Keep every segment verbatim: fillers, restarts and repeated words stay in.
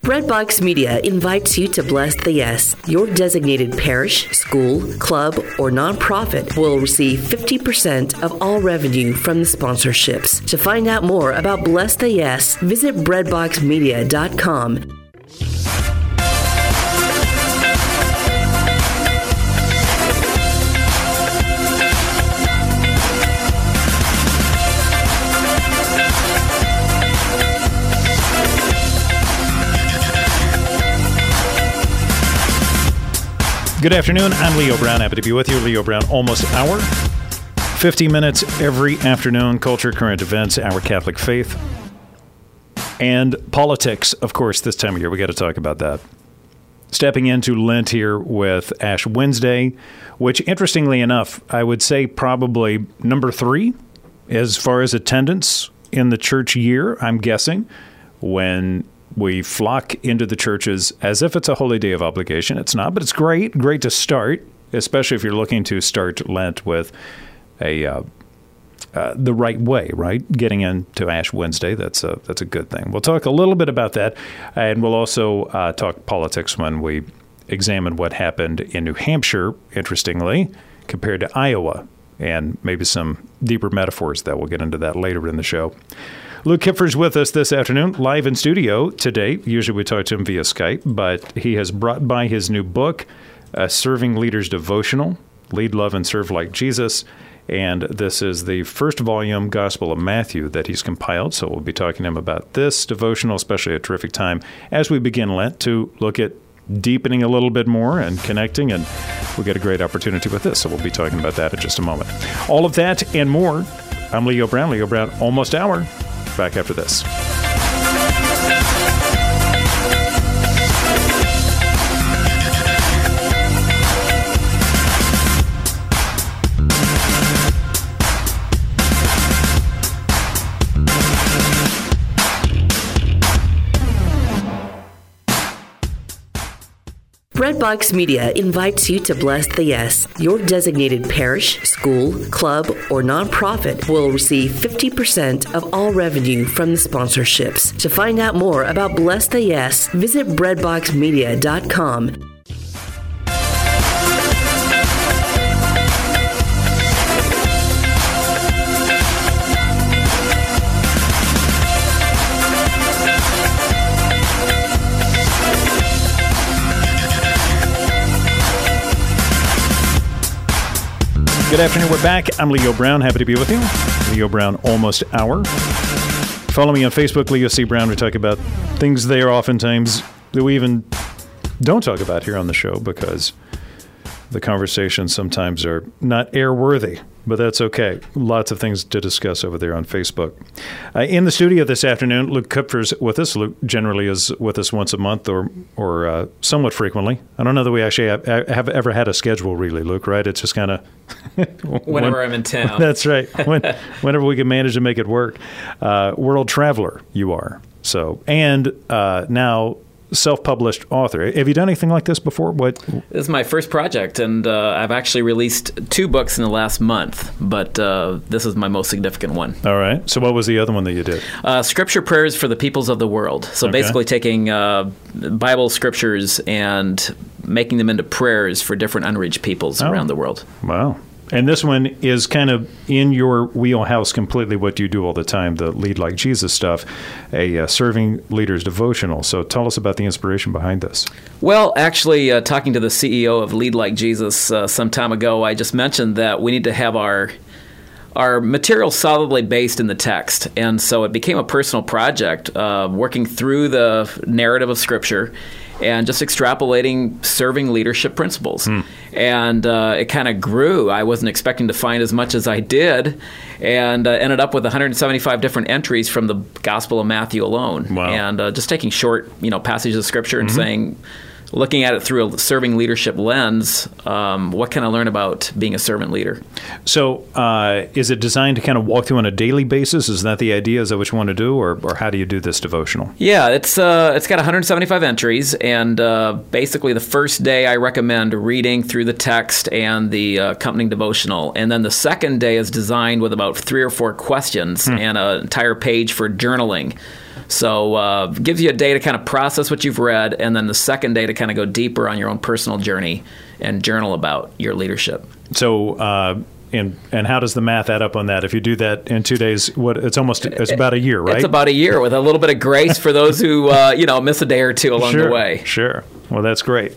Breadbox Media invites you to Bless the Yes. Your designated parish, school, club, or nonprofit will receive fifty percent of all revenue from the sponsorships. To find out more about Bless the Yes, visit breadbox media dot com. Good afternoon. I'm Leo Brown. Happy to be with you. Leo Brown, almost an hour. fifty minutes every afternoon. Culture, current events, our Catholic faith, and politics, of course, this time of year. We got to talk about that. Stepping into Lent here with Ash Wednesday, which, interestingly enough, I would say probably number three as far as attendance in the church year, I'm guessing, when we flock into the churches as if it's a holy day of obligation. It's not, but it's great. Great to start, especially if you're looking to start Lent with a uh, uh, the right way, right? Getting into Ash Wednesday, that's a, that's a good thing. We'll talk a little bit about that, and we'll also uh, talk politics when we examine what happened in New Hampshire, interestingly, compared to Iowa, and maybe some deeper metaphors that we'll get into that later in the show. Luke Kipfer's with us this afternoon, live in studio today. Usually we talk to him via Skype, but he has brought by his new book, a Serving Leaders Devotional, Lead, Love, and Serve Like Jesus. And this is the first volume, Gospel of Matthew, that he's compiled. So we'll be talking to him about this devotional, especially a terrific time as we begin Lent to look at deepening a little bit more and connecting. And we'll get a great opportunity with this. So we'll be talking about that in just a moment. All of that and more. I'm Leo Brown. Leo Brown, almost hour. Back after this. Breadbox Media invites you to Bless the Yes. Your designated parish, school, club, or nonprofit will receive fifty percent of all revenue from the sponsorships. To find out more about Bless the Yes, visit breadbox media dot com. Good afternoon. We're back. I'm Leo Brown. Happy to be with you. Leo Brown, almost hour. Follow me on Facebook, Leo C. Brown. We talk about things there oftentimes that we even don't talk about here on the show because the conversations sometimes are not airworthy, but that's okay. Lots of things to discuss over there on Facebook. Uh, in the studio this afternoon, Luke Kupfer's with us. Luke generally is with us once a month or or uh, somewhat frequently. I don't know that we actually have, have ever had a schedule, really, Luke, right? It's just kind of... Whenever when, I'm in town. That's right. When, whenever we can manage to make it work. Uh, world traveler, you are. So, and uh, now... self-published author. Have you done anything like this before? What? This is my first project, and uh, I've actually released two books in the last month, but uh, this is my most significant one. All right. So what was the other one that you did? Uh, scripture Prayers for the Peoples of the World. So okay. Basically taking uh, Bible scriptures and making them into prayers for different unreached peoples oh. around the world. Wow. And this one is kind of in your wheelhouse completely what you do all the time, the Lead Like Jesus stuff, a uh, Serving Leaders Devotional. So tell us about the inspiration behind this. Well, actually, uh, talking to the C E O of Lead Like Jesus uh, some time ago, I just mentioned that we need to have our our material solidly based in the text. And so it became a personal project, uh, working through the narrative of Scripture and just extrapolating serving leadership principles. Hmm. And uh, it kind of grew. I wasn't expecting to find as much as I did, and uh, ended up with one hundred seventy-five different entries from the Gospel of Matthew alone. Wow. And uh, just taking short, you know, passages of Scripture and mm-hmm. saying, looking at it through a serving leadership lens, um, what can I learn about being a servant leader? So uh, is it designed to kind of walk through on a daily basis? Is that the idea? Is that what you want to do? Or, or how do you do this devotional? Yeah, it's uh, it's got one hundred seventy-five entries. And uh, basically the first day I recommend reading through the text and the uh, accompanying devotional. And then the second day is designed with about three or four questions hmm. and an entire page for journaling. So uh, gives you a day to kind of process what you've read, and then the second day to kind of go deeper on your own personal journey and journal about your leadership. So, uh, and and how does the math add up on that? If you do that in two days, what it's almost it's about a year, right? It's about a year with a little bit of grace for those who uh, you know miss a day or two along sure, the way. Sure. Well, that's great.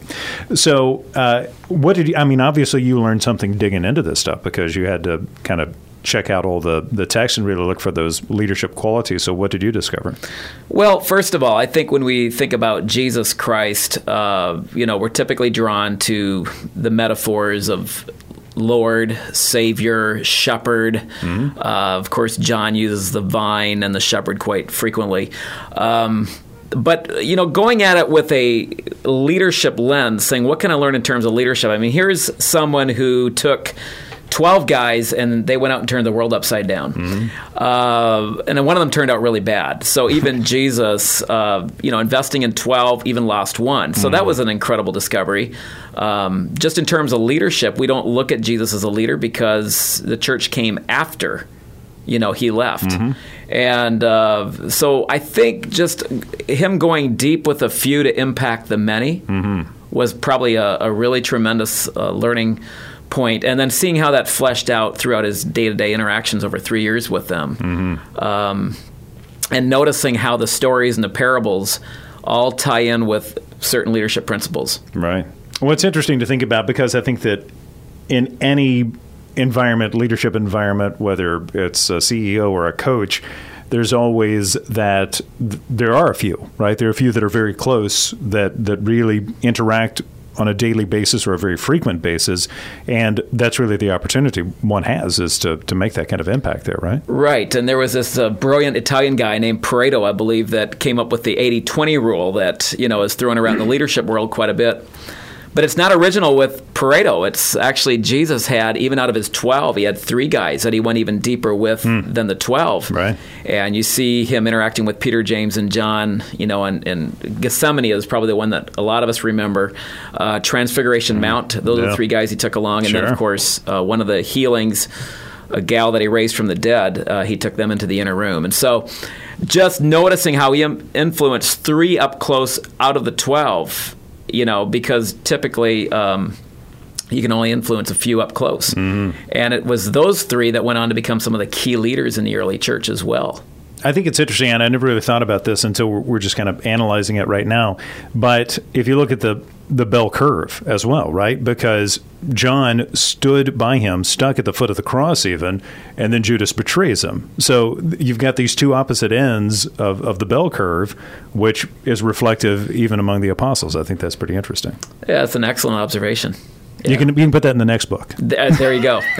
So, uh, what did you? I mean, obviously, you learned something digging into this stuff because you had to kind of check out all the, the text and really look for those leadership qualities. So what did you discover? Well, first of all, I think when we think about Jesus Christ, uh, you know, we're typically drawn to the metaphors of Lord, Savior, Shepherd. Mm-hmm. Uh, of course, John uses the vine and the shepherd quite frequently. Um, but, you know, going at it with a leadership lens, saying, what can I learn in terms of leadership? I mean, here's someone who took twelve guys, and they went out and turned the world upside down. Mm-hmm. Uh, and then one of them turned out really bad. So even Jesus, uh, you know, investing in twelve, even lost one. So mm-hmm. that was an incredible discovery. Um, just in terms of leadership, we don't look at Jesus as a leader because the church came after, you know, he left. Mm-hmm. And uh, so I think just him going deep with a few to impact the many mm-hmm. was probably a, a really tremendous uh, learning point, and then seeing how that fleshed out throughout his day-to-day interactions over three years with them, mm-hmm. um, and noticing how the stories and the parables all tie in with certain leadership principles. Right. Well, it's interesting to think about because I think that in any environment, leadership environment, whether it's a C E O or a coach, there's always that th- there are a few, right? There are a few that are very close that, that really interact on a daily basis or a very frequent basis, and that's really the opportunity one has is to, to make that kind of impact there, right? Right, and there was this uh, brilliant Italian guy named Pareto, I believe, that came up with the eighty twenty rule that, you know, is thrown around in the leadership world quite a bit. But it's not original with Pareto. It's actually Jesus had, even out of his twelve, he had three guys that he went even deeper with mm. than the twelve. Right. And you see him interacting with Peter, James, and John, you know, and, and Gethsemane is probably the one that a lot of us remember. Uh, Transfiguration mm. Mount, those yeah. are the three guys he took along. And sure. then, of course, uh, one of the healings, a gal that he raised from the dead, uh, he took them into the inner room. And so just noticing how he influenced three up close out of the twelve, you know, because typically um, you can only influence a few up close. Mm-hmm. And it was those three that went on to become some of the key leaders in the early church as well. I think it's interesting, and I never really thought about this until we're, we're just kind of analyzing it right now. But if you look at the, the bell curve as well, right? Because John stood by him, stuck at the foot of the cross even, and then Judas betrays him. So you've got these two opposite ends of, of the bell curve, which is reflective even among the apostles. I think that's pretty interesting. Yeah, that's an excellent observation. Yeah. You can you can put that in the next book. Th- there you go.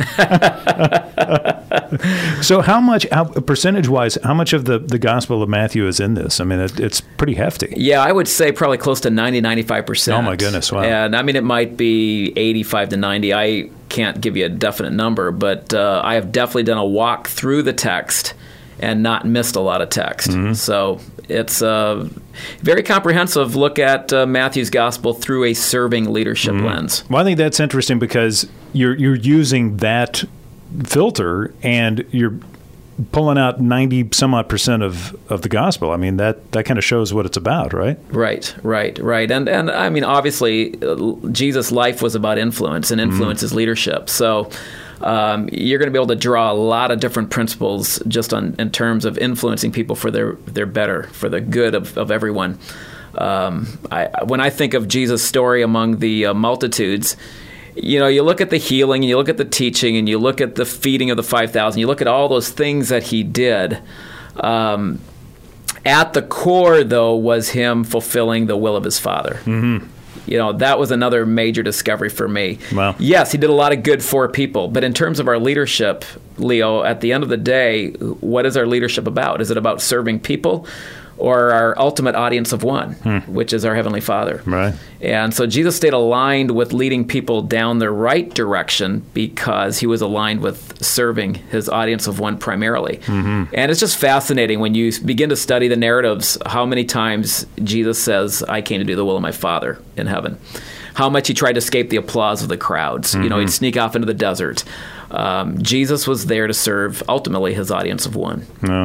So how much, how, percentage-wise, how much of the, the Gospel of Matthew is in this? I mean, it, it's pretty hefty. Yeah, I would say probably close to ninety, ninety-five percent. Oh, my goodness, wow. And, I mean, it might be eighty-five to ninety. I can't give you a definite number, but uh, I have definitely done a walk through the text and not missed a lot of text. Mm-hmm. So it's a very comprehensive look at uh, Matthew's gospel through a serving leadership mm-hmm. lens. Well, I think that's interesting because you're you're using that filter and you're pulling out ninety some odd percent of, of the gospel. I mean, that, that kind of shows what it's about, right? Right, right, right. And, and I mean, obviously, uh, Jesus' life was about influence, and influence mm-hmm. is leadership. So Um, you're going to be able to draw a lot of different principles just on in terms of influencing people for their, their better, for the good of, of everyone. Um, I, when I think of Jesus' story among the uh, multitudes, you know, you look at the healing, and you look at the teaching, and you look at the feeding of the five thousand, you look at all those things that he did. Um, at the core, though, was him fulfilling the will of his Father. Mm-hmm. You know, that was another major discovery for me. Wow. Yes, he did a lot of good for people, but in terms of our leadership, Leo, at the end of the day, what is our leadership about? Is it about serving people or our ultimate audience of one, hmm. which is our Heavenly Father? Right. And so Jesus stayed aligned with leading people down the right direction because he was aligned with serving his audience of one primarily. Mm-hmm. And it's just fascinating when you begin to study the narratives, how many times Jesus says, I came to do the will of my Father in heaven. How much he tried to escape the applause of the crowds. Mm-hmm. You know, he'd sneak off into the desert. Um, Jesus was there to serve, ultimately, his audience of one. No.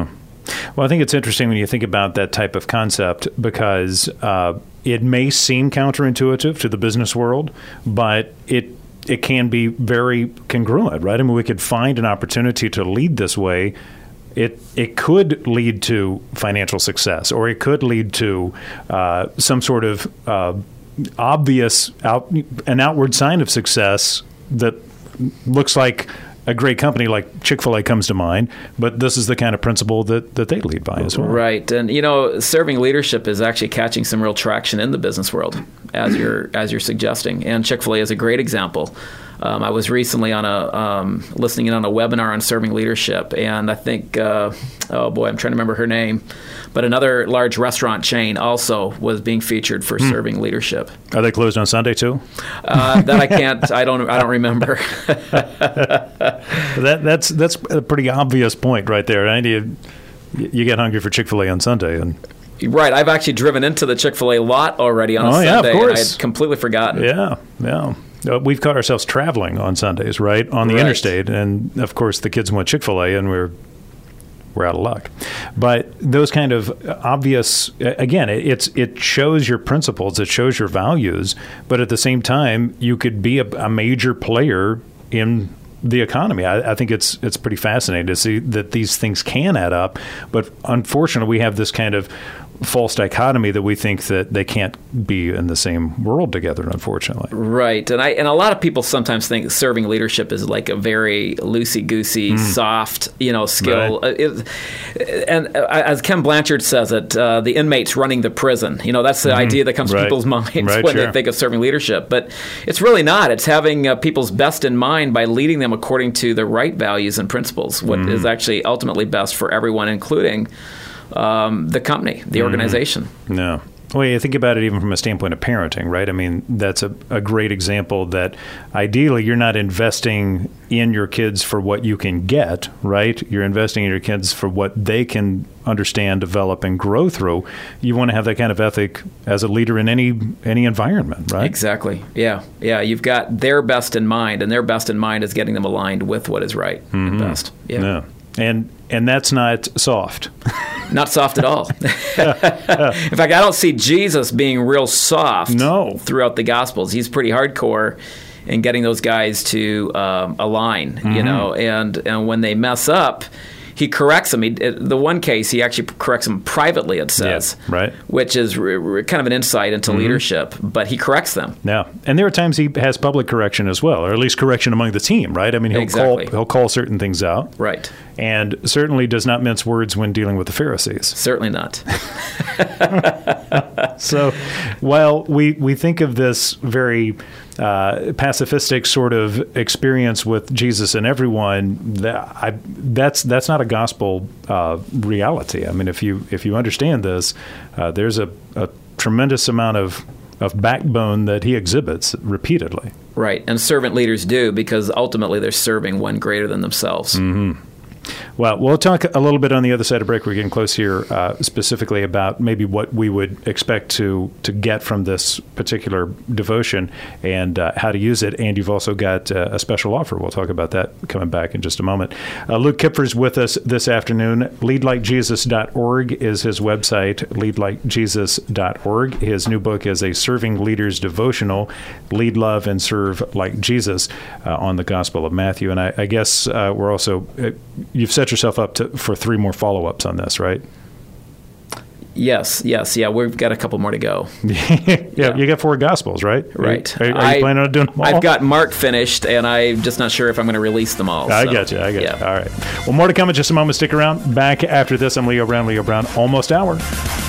Well, I think it's interesting when you think about that type of concept because uh, it may seem counterintuitive to the business world, but it it can be very congruent, right? I mean, we could find an opportunity to lead this way. It it could lead to financial success, or it could lead to uh, some sort of uh, obvious out, an outward sign of success that looks like a great company like Chick-fil-A comes to mind, but this is the kind of principle that, that they lead by as well. Right. And, you know, serving leadership is actually catching some real traction in the business world, as you're as you're suggesting. And Chick-fil-A is a great example. Um, I was recently on a um, listening in on a webinar on serving leadership, and I think, uh, oh boy, I'm trying to remember her name, but another large restaurant chain also was being featured for mm. serving leadership. Are they closed on Sunday too? Uh, that I can't. I don't. I don't remember. that that's that's a pretty obvious point right there. Right? You you get hungry for Chick-fil-A on Sunday, and right. I've actually driven into the Chick-fil-A lot already on a oh, Sunday, yeah, of course. and I had completely forgotten. Yeah, yeah. Uh, we've caught ourselves traveling on Sundays, right, on the right. interstate, and of course the kids want Chick-fil-A, and we're we're out of luck. But those kind of obvious, again, it, it's it shows your principles, it shows your values, but at the same time, you could be a, a major player in the economy. I, I think it's it's pretty fascinating to see that these things can add up, but unfortunately, we have this kind of false dichotomy that we think that they can't be in the same world together, unfortunately. Right. And I and a lot of people sometimes think serving leadership is like a very loosey-goosey, mm. soft, you know, skill. Right. It, and as Ken Blanchard says it, uh, the inmates running the prison. You know, that's the mm-hmm. idea that comes right. to people's minds right, when sure. they think of serving leadership. But it's really not. It's having uh, people's best in mind by leading them according to the right values and principles, what mm. is actually ultimately best for everyone, including Um, the company, the organization. Mm-hmm. No. Well, you think about it even from a standpoint of parenting, right? I mean, that's a, a great example that ideally you're not investing in your kids for what you can get, right? You're investing in your kids for what they can understand, develop, and grow through. You want to have that kind of ethic as a leader in any any environment, right? Exactly. Yeah. Yeah. You've got their best in mind, and their best in mind is getting them aligned with what is right mm-hmm. and best. Yeah. yeah. And and that's not soft. Not soft at all. In fact, I don't see Jesus being real soft no. throughout the Gospels. He's pretty hardcore in getting those guys to um, align, mm-hmm. you know, and, and when they mess up, he corrects them. He, the one case, he actually corrects them privately, it says, yeah, right. which is re- re- kind of an insight into mm-hmm. leadership, but he corrects them. Yeah, and there are times he has public correction as well, or at least correction among the team, right? I mean, he'll exactly. call he'll call certain things out. Right. And certainly does not mince words when dealing with the Pharisees. Certainly not. So while we, we think of this very uh, pacifistic sort of experience with Jesus and everyone, that I, that's that's not a gospel uh, reality. I mean, if you if you understand this, uh, there's a, a tremendous amount of of backbone that he exhibits repeatedly. Right, and servant leaders do, because ultimately they're serving one greater than themselves. Mm-hmm. Well, we'll talk a little bit on the other side of break. We're getting close here, uh, specifically about maybe what we would expect to to get from this particular devotion and uh, how to use it. And you've also got uh, a special offer. We'll talk about that coming back in just a moment. Uh, Luke Kipfer's with us this afternoon. lead like jesus dot org is his website, lead like jesus dot org. His new book is a Serving Leaders Devotional, Lead, Love, and Serve Like Jesus, uh, on the Gospel of Matthew. And I, I guess uh, we're also... Uh, You've set yourself up to, for three more follow-ups on this, right? Yes, yes, yeah. We've got a couple more to go. yeah, yeah, you got four Gospels, right? Right. Are, are, are I, you planning on doing them all? I've got Mark finished, and I'm just not sure if I'm going to release them all. I so, got you, I got yeah. you. All right. Well, more to come in just a moment. Stick around. Back after this, I'm Leo Brown. Leo Brown, Almost Hour.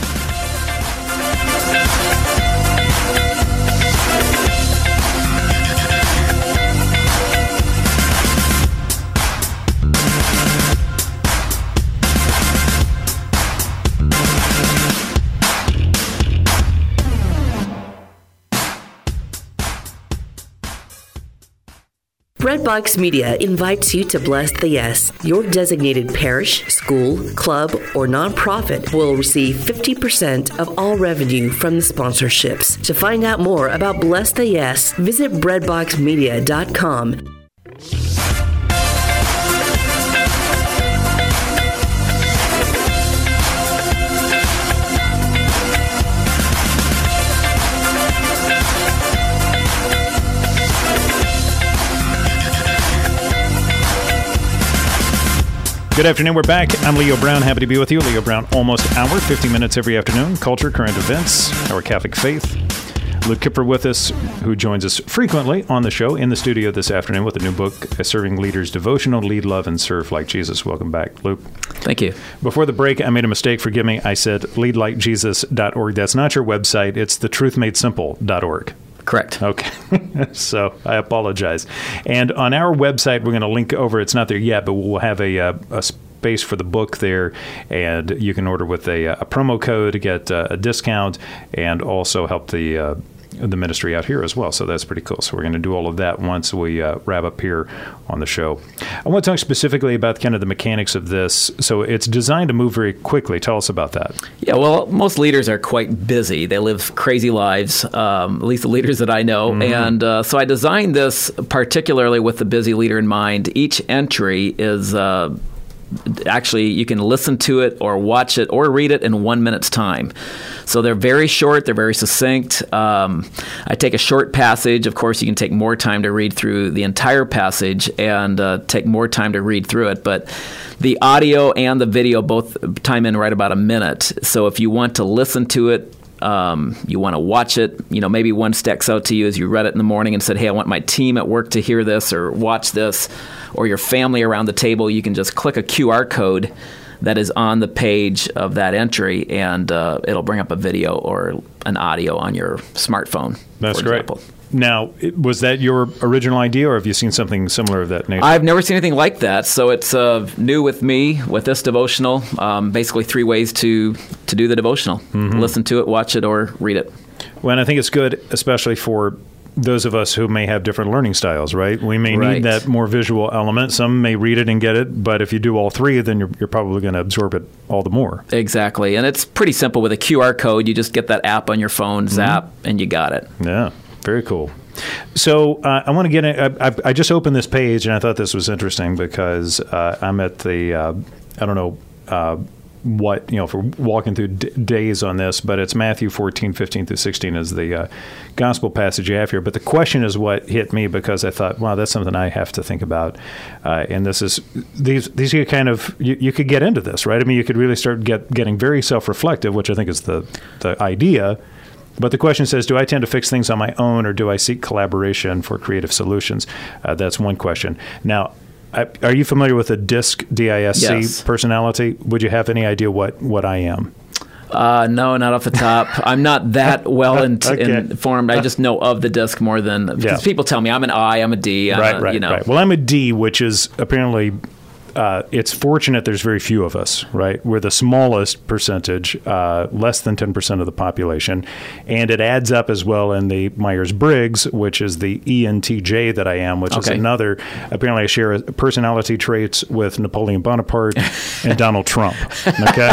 Breadbox Media invites you to Bless the Yes. Your designated parish, school, club, or nonprofit will receive fifty percent of all revenue from the sponsorships. To find out more about Bless the Yes, visit breadbox media dot com. Good afternoon. We're back. I'm Leo Brown. Happy to be with you. Leo Brown, almost an hour, fifty minutes every afternoon. Culture, current events, our Catholic faith. Luke Kipper with us, who joins us frequently on the show in the studio this afternoon with a new book, A Serving Leaders Devotional, Lead, Love, and Serve Like Jesus. Welcome back, Luke. Thank you. Before the break, I made a mistake. Forgive me. I said lead like jesus dot org. That's not your website. It's the truth made simple dot org. Correct. Okay. So I apologize. And on our website, we're going to link over. It's not there yet, but we'll have a, a, a space for the book there, and you can order with a, a promo code to get a, a discount and also help the uh, the ministry out here as well. So that's pretty cool. So we're going to do all of that once we uh, wrap up here on the show. I want to talk specifically about kind of the mechanics of this. So it's designed to move very quickly. Tell us about that. Yeah, well, most leaders are quite busy. They live crazy lives, um, at least the leaders that I know. Mm-hmm. And uh, so I designed this particularly with the busy leader in mind. Each entry is uh, actually, you can listen to it or watch it or read it in one minute's time. So they're very short. They're very succinct. Um, I take a short passage. Of course, you can take more time to read through the entire passage and uh, take more time to read through it. But the audio and the video both time in right about a minute. So if you want to listen to it, Um, you want to watch it, you know, maybe one sticks out to you as you read it in the morning and said, hey, I want my team at work to hear this or watch this, or your family around the table. You can just click a Q R code that is on the page of that entry, and uh, it'll bring up a video or an audio on your smartphone. That's for great. Example. Now, was that your original idea, or have you seen something similar of that nature? I've never seen anything like that, so it's uh, new with me, with this devotional. Um, basically three ways to, to do the devotional. Mm-hmm. Listen to it, watch it, or read it. Well, and I think it's good, especially for those of us who may have different learning styles, right? We may right. need that more visual element. Some may read it and get it, but if you do all three, then you're, you're probably going to absorb it all the more. Exactly, and it's pretty simple. With a Q R code, you just get that app on your phone, zap, mm-hmm. and you got it. Yeah. Very cool. So uh, I want to get in. I, I, I just opened this page, and I thought this was interesting because uh, I'm at the, uh, I don't know uh, what, you know, for walking through d- days on this, but it's Matthew fourteen, fifteen through sixteen is the uh, gospel passage you have here. But the question is what hit me, because I thought, wow, that's something I have to think about. Uh, and this is, these these are kind of, you, you could get into this, right? I mean, you could really start get, getting very self-reflective, which I think is the the idea. But the question says, do I tend to fix things on my own, or do I seek collaboration for creative solutions? Uh, that's one question. Now, I, are you familiar with the DISC, D I S C yes. personality? Would you have any idea what, what I am? Uh, no, not off the top. I'm not that well in, okay. informed. I just know of the DISC more than, because yeah. people tell me I'm an I, I'm a D. I'm right, a, right, you know. right. Well, I'm a D, which is apparently... Uh, it's fortunate there's very few of us, right? We're the smallest percentage, uh, less than ten percent of the population. And it adds up as well in the Myers-Briggs, which is the E N T J that I am, which okay. is another. Apparently, I share personality traits with Napoleon Bonaparte and Donald Trump. Okay?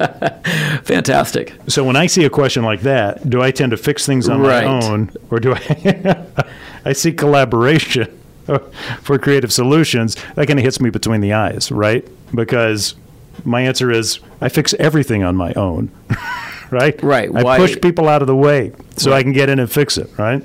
Fantastic. So when I see a question like that, do I tend to fix things on right. my own, or do I, I seek collaboration for creative solutions? That kind of hits me between the eyes, right? Because my answer is I fix everything on my own, right? Right. I Why? push people out of the way so right. I can get in and fix it, right?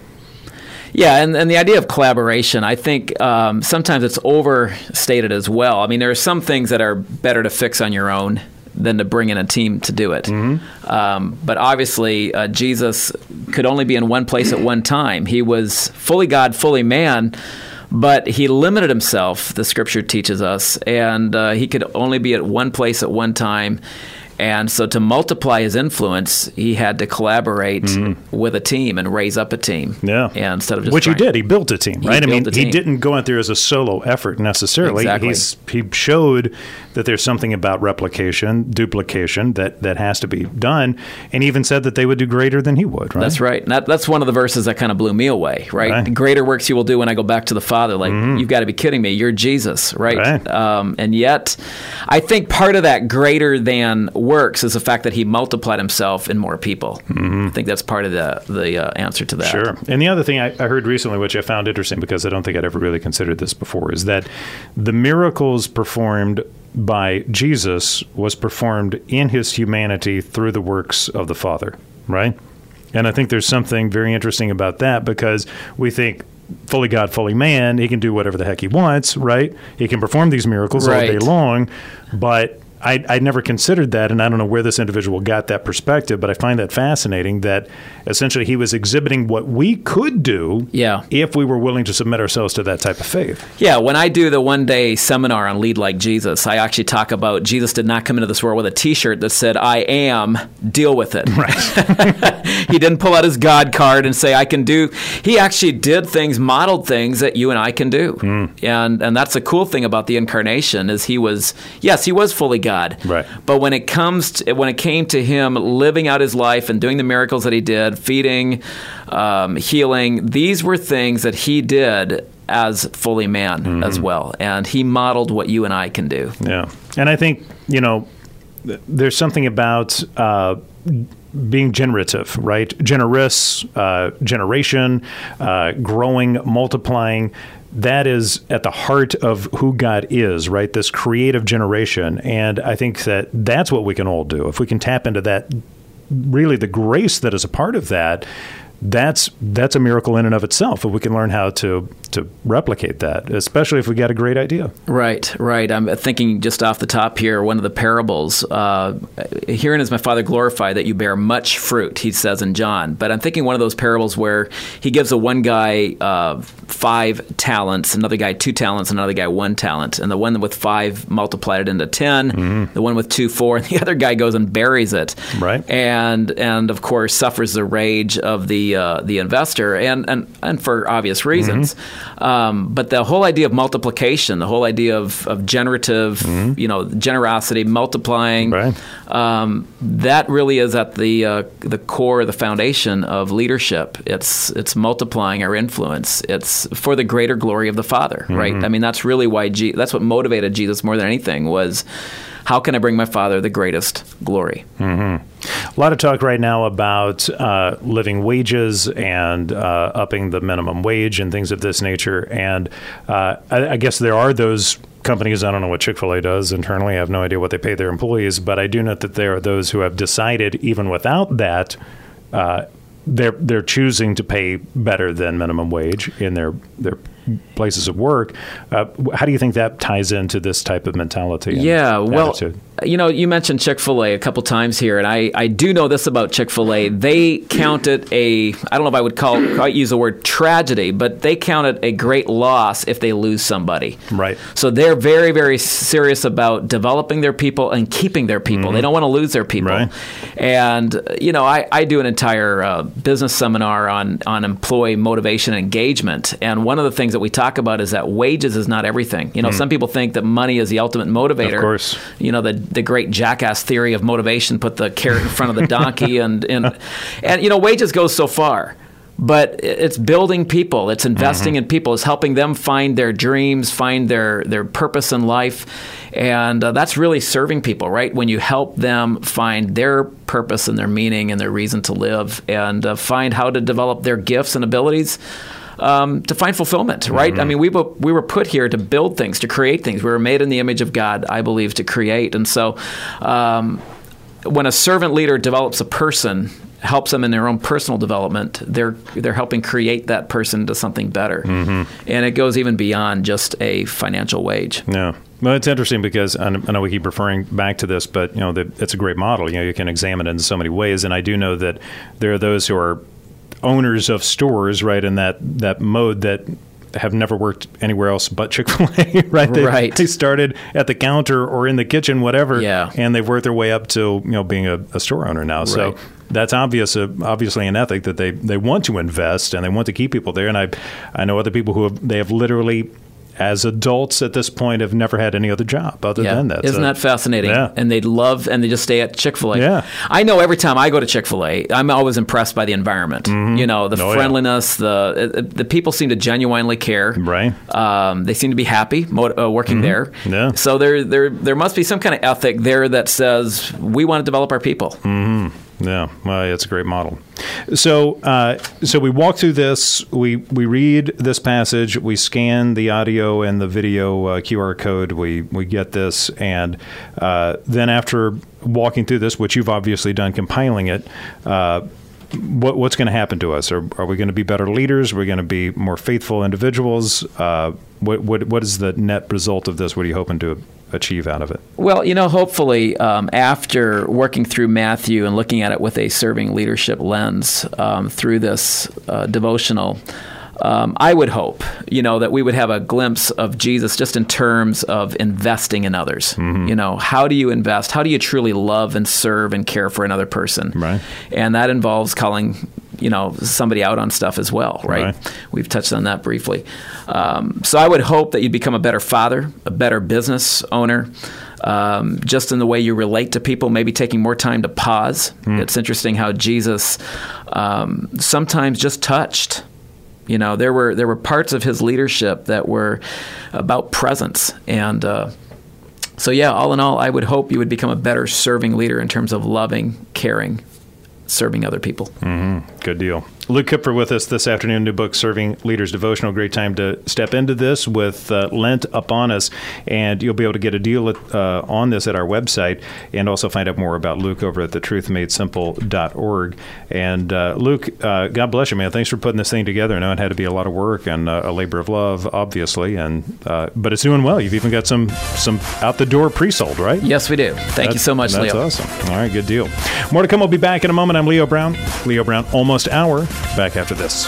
Yeah, and, and the idea of collaboration, I think um, sometimes it's overstated as well. I mean, there are some things that are better to fix on your own than to bring in a team to do it. Mm-hmm. Um, but obviously, uh, Jesus could only be in one place at one time. He was fully God, fully man, but he limited himself, the scripture teaches us, and uh, he could only be at one place at one time. And so to multiply his influence, he had to collaborate mm-hmm. with a team and raise up a team. Yeah. And instead of just Which trying, he did. He built a team, he right? I mean, he didn't go out there as a solo effort necessarily. Exactly. He's, he showed that there's something about replication, duplication that, that has to be done, and even said that they would do greater than he would, right? That's right. And that, that's one of the verses that kind of blew me away, right? right. Greater works you will do when I go back to the Father. Like, mm-hmm. you've got to be kidding me. You're Jesus, right? right. Um, and yet, I think part of that greater than works is the fact that he multiplied himself in more people. Mm-hmm. I think that's part of the the uh, answer to that. Sure. And the other thing I, I heard recently, which I found interesting because I don't think I'd ever really considered this before, is that the miracles performed by Jesus was performed in his humanity through the works of the Father, right? And I think there's something very interesting about that, because we think fully God, fully man. He can do whatever the heck he wants, right? He can perform these miracles Right. all day long, but I, I never considered that, and I don't know where this individual got that perspective, but I find that fascinating that essentially he was exhibiting what we could do Yeah. if we were willing to submit ourselves to that type of faith. Yeah, when I do the one-day seminar on Lead Like Jesus, I actually talk about Jesus did not come into this world with a T-shirt that said, I am, deal with it. Right. He didn't pull out his God card and say, I can do. He actually did things, modeled things that you and I can do. Mm. And and that's the cool thing about the incarnation is he was, yes, he was fully God. Right. But when it comes to, when it came to him living out his life and doing the miracles that he did, feeding, um, healing, these were things that he did as fully man mm-hmm. as well. And he modeled what you and I can do. Yeah. And I think, you know, th- there's something about uh, being generative, right? Generous, uh, generation, uh, growing, multiplying. That is at the heart of who God is, right? This creative generation. And I think that that's what we can all do. If we can tap into that, really the grace that is a part of that, that's that's a miracle in and of itself. If we can learn how to to replicate that, especially if we got a great idea. Right, right. I'm thinking just off the top here, one of the parables, uh, herein is my Father glorified that you bear much fruit, he says in John. But I'm thinking one of those parables where he gives a one guy uh, five talents, another guy two talents, another guy one talent. And the one with five multiplied it into ten, mm-hmm. the one with two, four, and the other guy goes and buries it. Right. And, and of course, suffers the rage of the uh, the investor, and, and, and for obvious reasons. Mm-hmm. Um, but the whole idea of multiplication, the whole idea of, of generative, mm-hmm. you know, generosity, multiplying, right. um, that really is at the uh, the core, the foundation of leadership. It's it's multiplying our influence. It's for the greater glory of the Father, mm-hmm. right? I mean, that's really why Je- that's what motivated Jesus more than anything was, how can I bring my Father the greatest glory? Mm-hmm. A lot of talk right now about uh, living wages and uh, upping the minimum wage and things of this nature. And uh, I, I guess there are those companies, I don't know what Chick-fil-A does internally, I have no idea what they pay their employees, but I do know that there are those who have decided, even without that, uh, they're they're choosing to pay better than minimum wage in their their places of work. Uh, how do you think that ties into this type of mentality? And yeah, well, attitude? You know, you mentioned Chick-fil-A a couple times here, and I, I do know this about Chick-fil-A. They count it a, I don't know if I would call quite use the word tragedy, but they count it a great loss if they lose somebody. Right. So they're very, very serious about developing their people and keeping their people. Mm-hmm. They don't want to lose their people. Right. And, you know, I, I do an entire uh, business seminar on, on employee motivation and engagement, and one of the things that we talk about is that wages is not everything. You know, mm. some people think that money is the ultimate motivator. Of course. You know, the the great jackass theory of motivation, put the carrot in front of the donkey, and, and, and you know, wages goes so far. But it's building people, it's investing mm-hmm. in people, it's helping them find their dreams, find their, their purpose in life. And uh, that's really serving people, right? When you help them find their purpose and their meaning and their reason to live, and uh, find how to develop their gifts and abilities. Um, to find fulfillment, right? Mm-hmm. I mean, we were, we were put here to build things, to create things. We were made in the image of God, I believe, to create. And so um, when a servant leader develops a person, helps them in their own personal development, they're they're helping create that person into something better. Mm-hmm. And it goes even beyond just a financial wage. Yeah. Well, it's interesting because I know we keep referring back to this, but you know, the, it's a great model. You know, you can examine it in so many ways. And I do know that there are those who are owners of stores, right, in that, that mode that have never worked anywhere else but Chick-fil-A, right? They, right. They started at the counter or in the kitchen, whatever, yeah. and they've worked their way up to, you know, being a, a store owner now. Right. So that's obvious, uh, obviously an ethic that they, they want to invest and they want to keep people there. And I I know other people who have, they have literally, as adults at this point, have never had any other job other yeah. than that. Isn't so, that fascinating? Yeah. And they love, and they just stay at Chick-fil-A. Yeah. I know every time I go to Chick-fil-A, I'm always impressed by the environment. Mm-hmm. You know, the oh, friendliness, yeah. the the people seem to genuinely care. Right. Um, they seem to be happy uh, working mm-hmm. there. Yeah. So there, there, there must be some kind of ethic there that says we want to develop our people. Mm-hmm. Yeah, well, it's a great model. So, uh, so we walk through this. We we read this passage. We scan the audio and the video uh, Q R code. We we get this, and uh, then after walking through this, which you've obviously done, compiling it. Uh, what, what's going to happen to us? Are, are we going to be better leaders? Are we going to be more faithful individuals? Uh, what, what what is the net result of this? What are you hoping to achieve out of it? Well, you know, hopefully um, after working through Matthew and looking at it with a serving leadership lens um, through this uh, devotional, Um, I would hope, you know, that we would have a glimpse of Jesus just in terms of investing in others. Mm-hmm. You know, how do you invest? How do you truly love and serve and care for another person? Right. And that involves calling, you know, somebody out on stuff as well, right? right. We've touched on that briefly. Um, so I would hope that you'd become a better father, a better business owner, Um, just in the way you relate to people, maybe taking more time to pause. Mm. It's interesting how Jesus um, sometimes just touched. You know, there were there were parts of his leadership that were about presence. And uh, so, yeah, all in all, I would hope you would become a better serving leader in terms of loving, caring, serving other people. Mm-hmm. Good deal. Luke Kupfer with us this afternoon, new book, Serving Leaders Devotional. Great time to step into this with uh, Lent upon us. And you'll be able to get a deal at, uh, on this at our website and also find out more about Luke over at the truth made simple dot org. And uh, Luke, uh, God bless you, man. Thanks for putting this thing together. I know it had to be a lot of work and uh, a labor of love, obviously. and uh, But it's doing well. You've even got some, some out-the-door pre-sold, right? Yes, we do. Thank that's, you so much, that's Leo. That's awesome. All right, good deal. More to come. We'll be back in a moment. I'm Leo Brown. Leo Brown, Almost Hour. Back after this.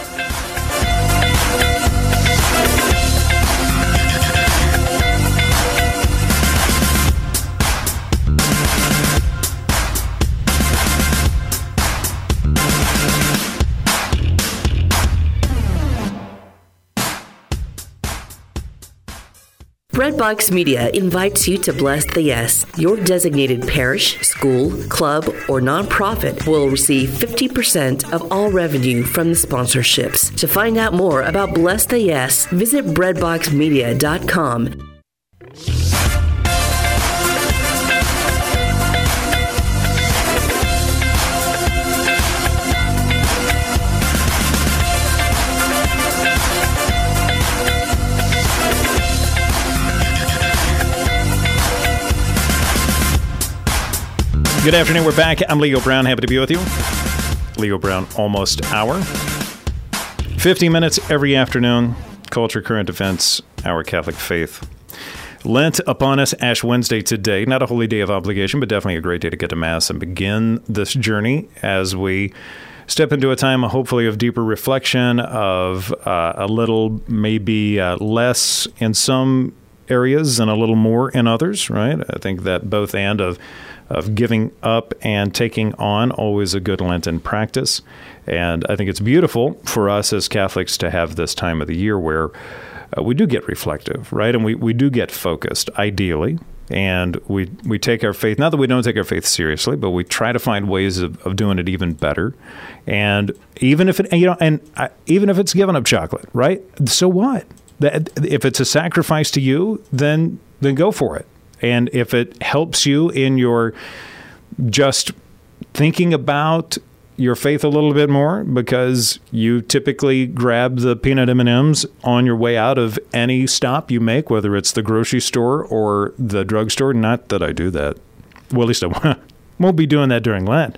Breadbox Media invites you to Bless the Yes. Your designated parish, school, club, or nonprofit will receive fifty percent of all revenue from the sponsorships. To find out more about Bless the Yes, visit breadbox media dot com. Good afternoon. We're back. I'm Leo Brown. Happy to be with you. Leo Brown, Almost Hour. fifty minutes every afternoon. Culture, current events, our Catholic faith. Lent upon us, Ash Wednesday today. Not a holy day of obligation, but definitely a great day to get to Mass and begin this journey as we step into a time, hopefully, of deeper reflection, of uh, a little, maybe uh, less in some areas and a little more in others, right? I think that both and of of giving up and taking on, always a good Lenten practice. And I think it's beautiful for us as Catholics to have this time of the year where uh, we do get reflective, right? And we, we do get focused, ideally. And we we take our faith, not that we don't take our faith seriously, but we try to find ways of, of doing it even better. And even if it, you know, and I, even if it's giving up chocolate, right? So what? That, if it's a sacrifice to you, then then go for it. And if it helps you in your just thinking about your faith a little bit more, because you typically grab the peanut M and M's on your way out of any stop you make, whether it's the grocery store or the drugstore. Not that I do that. Well, at least I won't be doing that during Lent.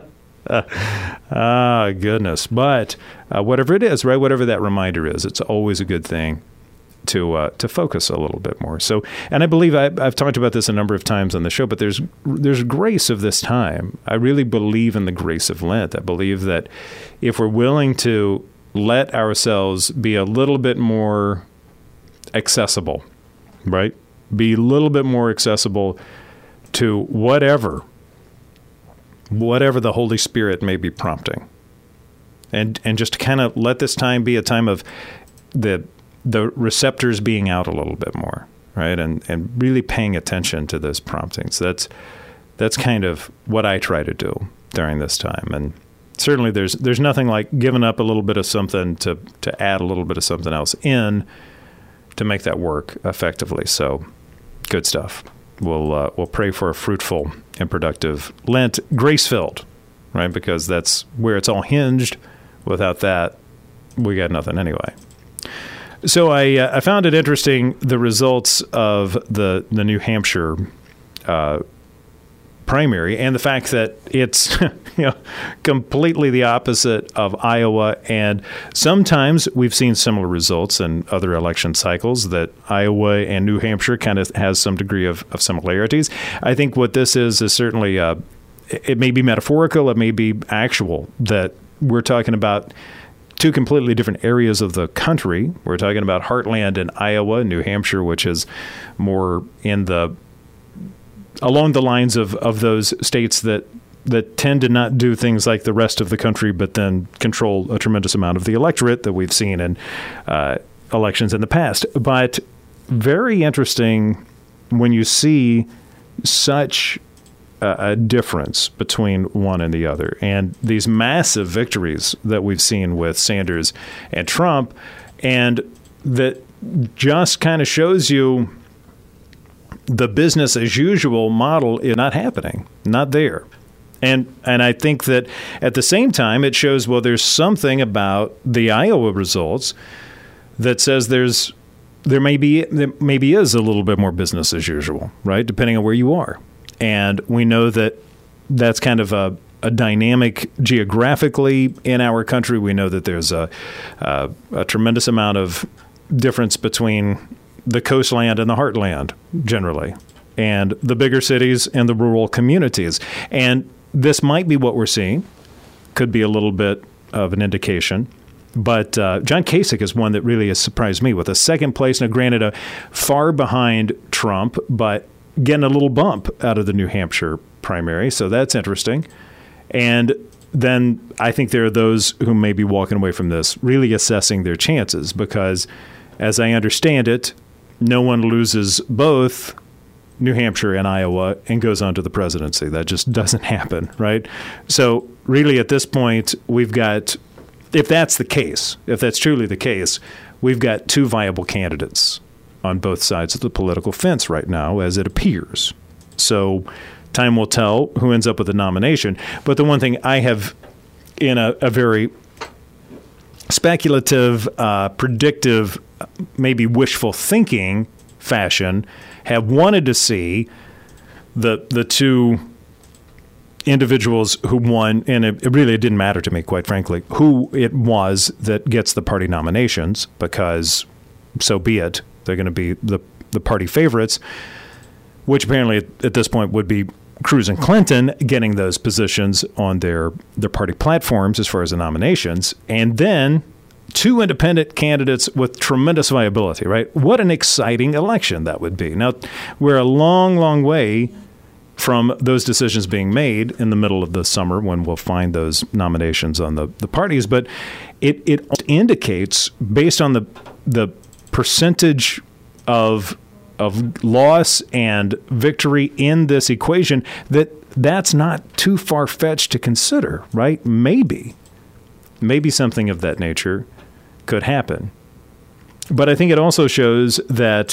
Ah, goodness. But uh, whatever it is, right, whatever that reminder is, it's always a good thing to uh, to focus a little bit more. So, and I believe I, I've talked about this a number of times on the show, but there's there's grace of this time. I really believe in the grace of Lent. I believe that if we're willing to let ourselves be a little bit more accessible, right? Be a little bit more accessible to whatever, whatever the Holy Spirit may be prompting. And and just kind of let this time be a time of the the receptors being out a little bit more, right? And and really paying attention to those promptings. That's that's kind of what I try to do during this time. And certainly there's there's nothing like giving up a little bit of something to, to add a little bit of something else in to make that work effectively. So good stuff. We'll uh, we'll pray for a fruitful and productive Lent, grace-filled, right? Because that's where it's all hinged. Without that, we got nothing anyway. So I uh, I found it interesting, the results of the the New Hampshire uh, primary, and the fact that it's you know completely the opposite of Iowa. And sometimes we've seen similar results in other election cycles that Iowa and New Hampshire kind of has some degree of, of similarities. I think what this is is certainly uh, it may be metaphorical, it may be actual, that we're talking about two completely different areas of the country. We're talking about heartland in Iowa, New Hampshire, which is more in the along the lines of, of those states that that tend to not do things like the rest of the country, but then control a tremendous amount of the electorate that we've seen in uh, elections in the past. But very interesting when you see such a difference between one and the other. And these massive victories that we've seen with Sanders and Trump, and that just kind of shows you the business as usual model is not happening, not there. And and I think that at the same time, it shows, well, there's something about the Iowa results that says there's there may be there maybe is a little bit more business as usual, right? Depending on where you are. And we know that that's kind of a, a dynamic geographically in our country. We know that there's a, a, a tremendous amount of difference between the coastland and the heartland generally, and the bigger cities and the rural communities. And this might be what we're seeing, could be a little bit of an indication. But uh, John Kasich is one that really has surprised me with a second place. Now, granted, a far behind Trump, but getting a little bump out of the New Hampshire primary. So that's interesting. And then I think there are those who may be walking away from this really assessing their chances, because as I understand it, no one loses both New Hampshire and Iowa and goes on to the presidency. That just doesn't happen, right? So really at this point, we've got, if that's the case, if that's truly the case, we've got two viable candidates on both sides of the political fence right now, as it appears. So time will tell who ends up with the nomination. But the one thing I have, in a, a very speculative, uh, predictive, maybe wishful thinking fashion, have wanted to see the the two individuals who won, and it, it really didn't matter to me, quite frankly, who it was that gets the party nominations, because so be it. They're going to be the, the party favorites, which apparently at, at this point would be Cruz and Clinton getting those positions on their, their party platforms as far as the nominations. And then two independent candidates with tremendous viability, right? What an exciting election that would be. Now, we're a long, long way from those decisions being made in the middle of the summer when we'll find those nominations on the, the parties. But it, it indicates, based on the the percentage of of loss and victory in this equation, that that's not too far-fetched to consider, right? Maybe. Maybe something of that nature could happen. But I think it also shows that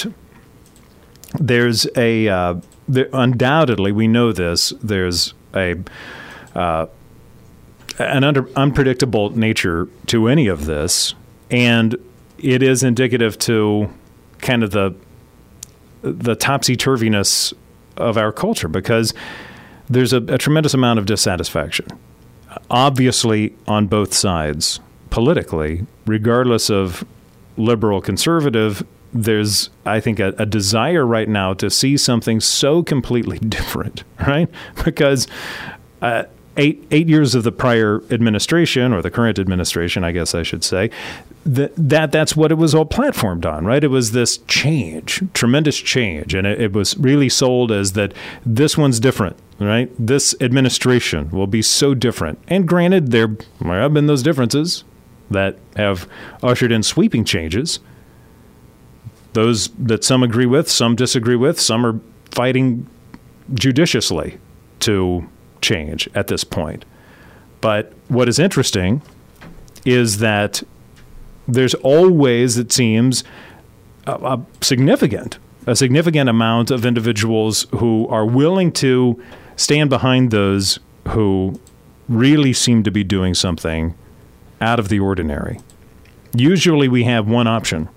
there's a, uh, there, undoubtedly, we know this, there's a uh, an under, unpredictable nature to any of this, and it is indicative to kind of the the topsy-turviness of our culture, because there's a, a tremendous amount of dissatisfaction, obviously on both sides politically, regardless of liberal, conservative. There's, I think, a, a desire right now to see something so completely different, right? Because uh, eight eight years of the prior administration, or the current administration, I guess I should say, that, that that's what it was all platformed on, right? It was this change, tremendous change, and it, it was really sold as that this one's different, right? This administration will be so different. And granted, there have been those differences that have ushered in sweeping changes, those that some agree with, some disagree with, some are fighting judiciously to change at this point. But what is interesting is that there's always, it seems, a, a significant, a significant amount of individuals who are willing to stand behind those who really seem to be doing something out of the ordinary. Usually we have one option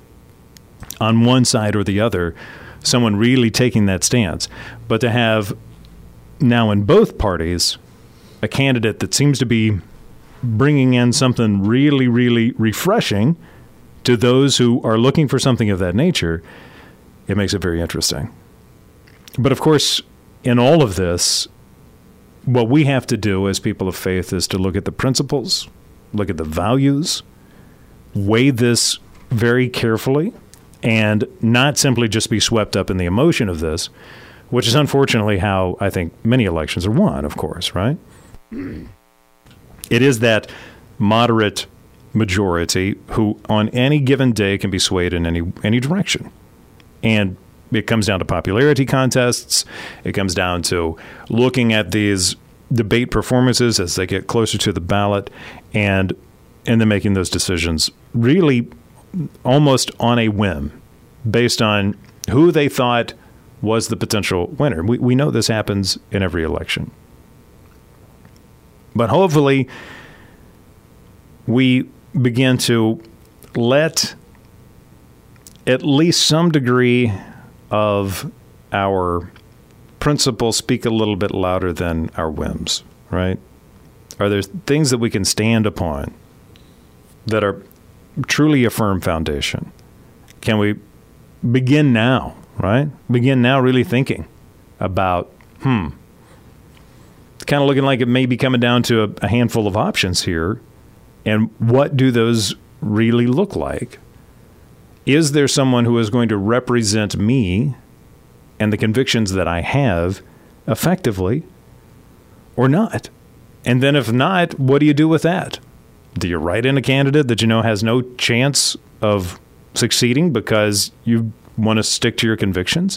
on one side or the other, someone really taking that stance. But to have now in both parties a candidate that seems to be bringing in something really, really refreshing to those who are looking for something of that nature, it makes it very interesting. But of course, in all of this, what we have to do as people of faith is to look at the principles, look at the values, weigh this very carefully, and not simply just be swept up in the emotion of this, which is unfortunately how I think many elections are won, of course, right? It is that moderate majority who on any given day can be swayed in any any direction. And it comes down to popularity contests. It comes down to looking at these debate performances as they get closer to the ballot and and then making those decisions really almost on a whim based on who they thought was the potential winner. We we know this happens in every election. But hopefully we begin to let at least some degree of our principles speak a little bit louder than our whims, right? Are there things that we can stand upon that are truly a firm foundation? Can we begin now, right? Begin now really thinking about, hmm, it's kind of looking like it may be coming down to a, a handful of options here. And what do those really look like? Is there someone who is going to represent me and the convictions that I have effectively or not? And then if not, what do you do with that? Do you write in a candidate that you know has no chance of succeeding because you want to stick to your convictions?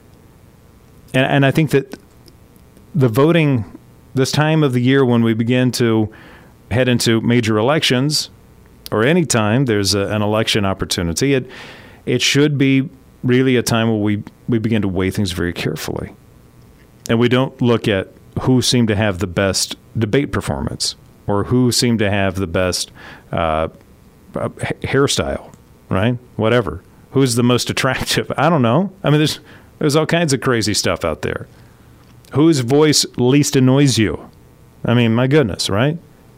And, and I think that the voting, this time of the year when we begin to head into major elections, or any time there's a, an election opportunity, it it should be really a time where we, we begin to weigh things very carefully. And we don't look at who seemed to have the best debate performance or who seemed to have the best uh, hairstyle, right? Whatever. Who's the most attractive? I don't know. I mean, there's there's all kinds of crazy stuff out there. Whose voice least annoys you? I mean, my goodness, right?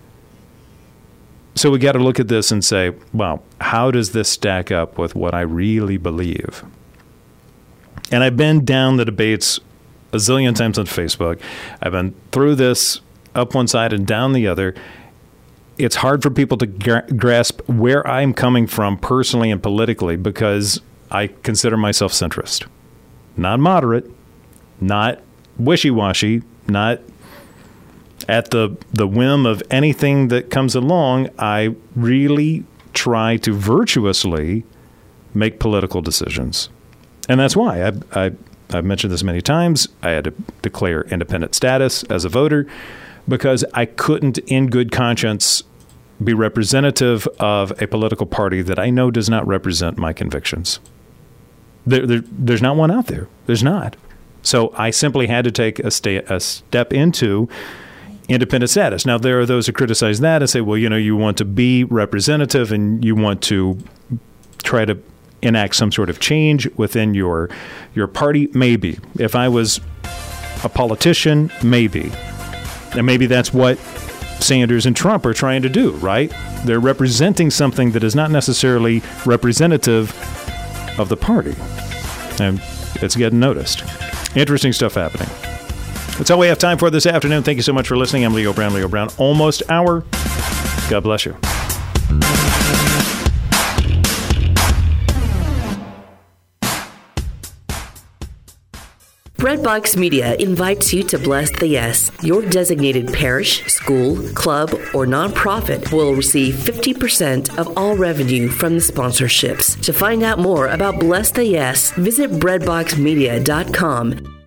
So we got to look at this and say, well, how does this stack up with what I really believe? And I've been down the debates a zillion times on Facebook. I've been through this up one side and down the other. It's hard for people to gra- grasp where I'm coming from personally and politically because I consider myself centrist. Not moderate, not wishy-washy, not at the, the whim of anything that comes along. I really try to virtuously make political decisions. And that's why I, I, I've mentioned this many times. I had to declare independent status as a voter because I couldn't in good conscience be representative of a political party that I know does not represent my convictions. There, there, there's not one out there. There's not. So I simply had to take a, sta- a step into independent status. Now, there are those who criticize that and say, well, you know, you want to be representative and you want to try to enact some sort of change within your your party. Maybe. If I was a politician, maybe. And maybe that's what Sanders and Trump are trying to do, right? They're representing something that is not necessarily representative of the party. And it's getting noticed. Interesting stuff happening. That's all we have time for this afternoon. Thank you so much for listening. I'm Leo Brown. Leo Brown, almost hour. God bless you. Breadbox Media invites you to Bless the Yes. Your designated parish, school, club, or nonprofit will receive fifty percent of all revenue from the sponsorships. To find out more about Bless the Yes, visit breadbox media dot com.